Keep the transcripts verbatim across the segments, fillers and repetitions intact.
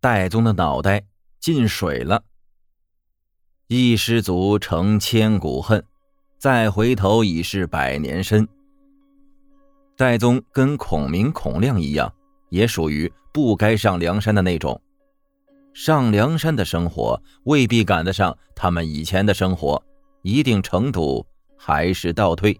戴宗的脑袋进水了。一失足成千古恨，再回头已是百年身。戴宗跟孔明孔亮一样，也属于不该上梁山的那种。上梁山的生活未必赶得上他们以前的生活，一定程度还是倒退。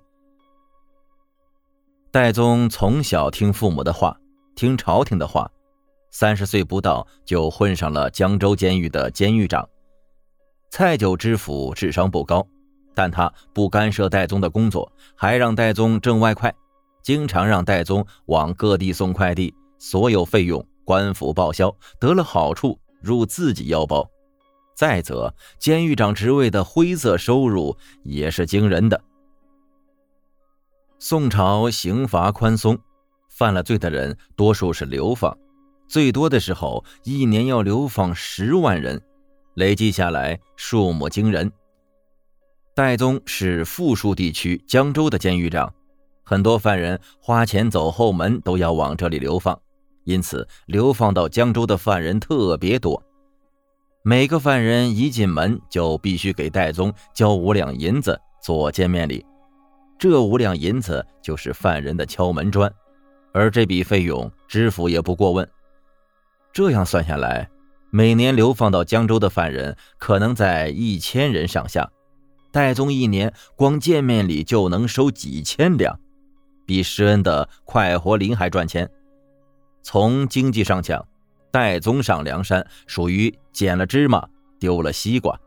戴宗从小听父母的话，听朝廷的话，三十岁不到就混上了江州监狱的监狱长。蔡九知府智商不高，但他不干涉戴宗的工作，还让戴宗挣外快，经常让戴宗往各地送快递，所有费用官府报销，得了好处入自己腰包。再则监狱长职位的灰色收入也是惊人的。宋朝刑罚宽松，犯了罪的人多数是流放，最多的时候一年要流放十万人，累计下来数目惊人。戴宗是富庶地区江州的监狱长，很多犯人花钱走后门都要往这里流放，因此流放到江州的犯人特别多。每个犯人一进门就必须给戴宗交五两银子做见面礼，这五两银子就是犯人的敲门砖，而这笔费用知府也不过问。这样算下来，每年流放到江州的犯人可能在一千人上下，戴宗一年光见面礼就能收几千两，比施恩的快活林还赚钱。从经济上讲，戴宗上梁山属于捡了芝麻丢了西瓜。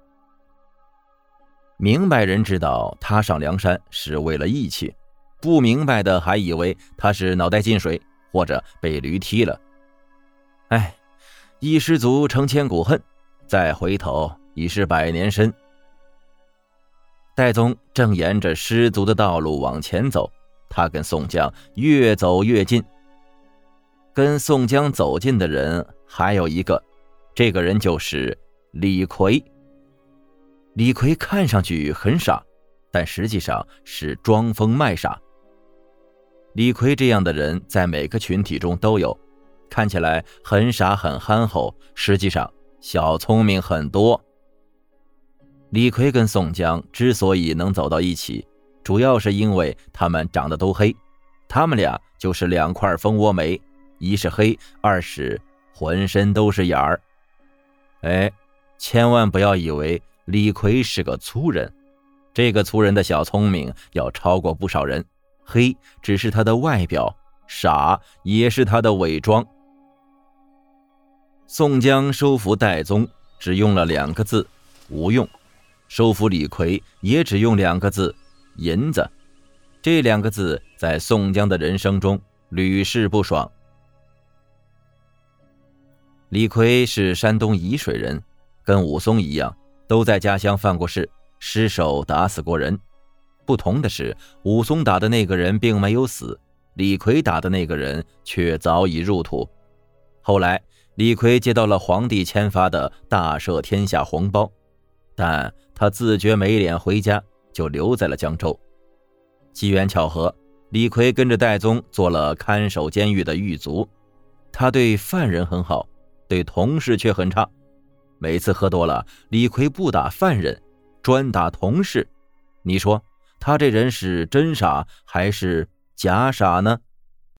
明白人知道他上梁山是为了义气，不明白的还以为他是脑袋进水或者被驴踢了。哎，一失足成千古恨，再回头已是百年身。戴宗正沿着失足的道路往前走，他跟宋江越走越近。跟宋江走近的人还有一个，这个人就是李逵。李逵看上去很傻，但实际上是装疯卖傻。李逵这样的人在每个群体中都有，看起来很傻很憨厚，实际上小聪明很多。李逵跟宋江之所以能走到一起，主要是因为他们长得都黑，他们俩就是两块蜂窝煤，一是黑，二是浑身都是眼儿。哎，千万不要以为李逵是个粗人，这个粗人的小聪明要超过不少人，黑只是他的外表，傻也是他的伪装。宋江收服戴宗只用了两个字，无用；收服李逵也只用两个字，银子。这两个字在宋江的人生中屡试不爽。李逵是山东沂水人，跟武松一样，都在家乡犯过事，失手打死过人。不同的是，武松打的那个人并没有死，李逵打的那个人却早已入土。后来李逵接到了皇帝签发的大赦天下红包，但他自觉没脸回家，就留在了江州。机缘巧合，李逵跟着戴宗做了看守监狱的狱卒。他对犯人很好，对同事却很差。每次喝多了，李逵不打犯人，专打同事。你说他这人是真傻还是假傻呢？